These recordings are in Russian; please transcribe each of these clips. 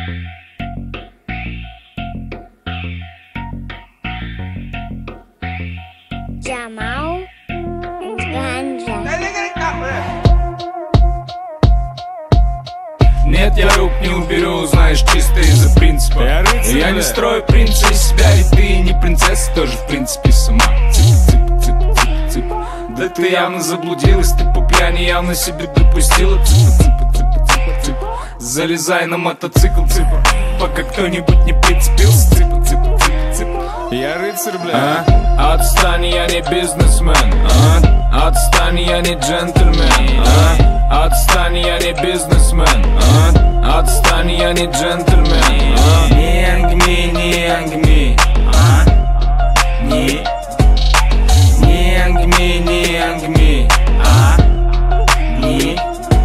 Jamal Ganja. Нет, я рук не уберу, знаешь, чисто из-за принципа. Я не строю принца из себя, и ты не принцесса, тоже в принципе сама. Цып-цып-цып-цып. Да ты явно заблудилась, ты по пьяни явно себе допустила. Цып-цып-цып-цып. Залезай на мотоцикл, цыпа, пока кто-нибудь не прицепился. Цып-цып-цып-цып. Я рыцарь, бля. Отстань, я не бизнесмен. Отстань, я не джентльмен. Отстань, я не бизнесмен. Отстань, я не джентльмен. Не ангми, не ангми. Не ангми, не ангми. Не.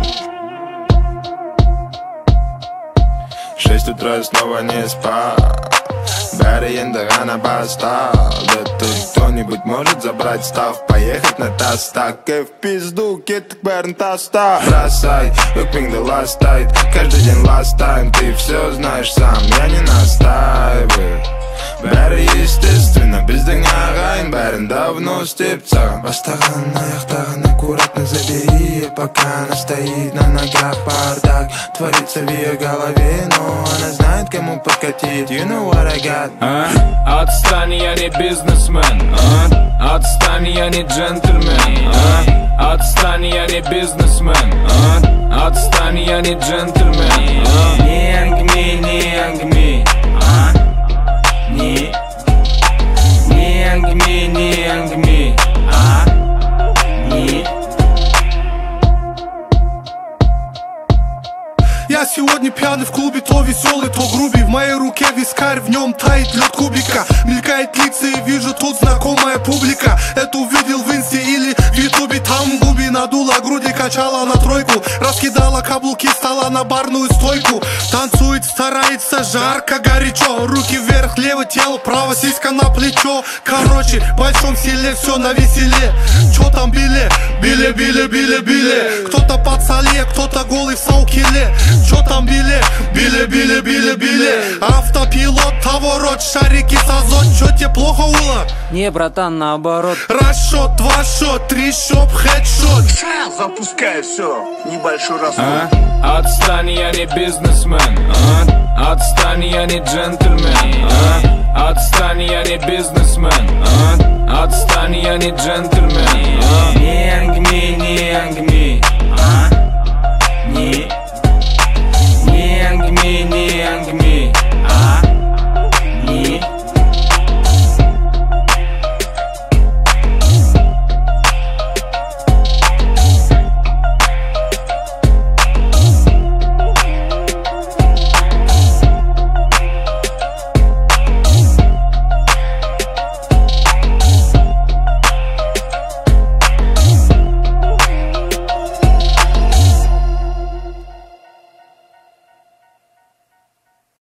6 утра снова не спал. Бәрі енді ғана басталды. Тут кто-нибудь может забрать став, поехать на тастак. В пизду, кеттік бәрін таста. Бросай, өкпеңді ластайд. Каждый день last time, ты все знаешь сам, я не настаиваю. Бәрі естественно, біздің ағайын бәрін давно істеп саған. Бастаған аяқтаған аккуратно забери, пока она стоит на ногах. Бардак творится в ее голове, но она знает, кому подкатить. You know what I got. Отстань, я не бизнесмен. Отстань, я не джентльмен. Отстань, я не бизнесмен. Отстань, я не джентльмен. Не ангми, не ангми. Не ангми, не ангми. Не. Я сегодня пьяный в клубе, то веселый, то грубый. В моей руке вискарь, в нем тает лед кубика. Мелькает лица и вижу тут знакомая публика. Это увидел в инсте или в ютубе. Там губи надула груди, качала на тройку. Раскидала каблуки, стала на барную стойку. Танцует, старается, жарко, горячо. Руки вверх, левое тело, право сиська на плечо. Короче, в большом селе все на веселе. Чё там били? Били, били, били, били. Кто-то под соле, кто-то голый в саукеле. Чё там били? Били, били, били, били. Автопилот, поворот, шарики, сазот. Чё тебе плохо было? Не, братан, наоборот. Раз шот, два шот, три шоп, хедшот. Запускай все, небольшой расход. Отстань, я не бизнесмен. Отстань, я не джентльмен. Отстань, я не бизнесмен. Отстань, я не джентльмен. Не ангми, не ангми. Не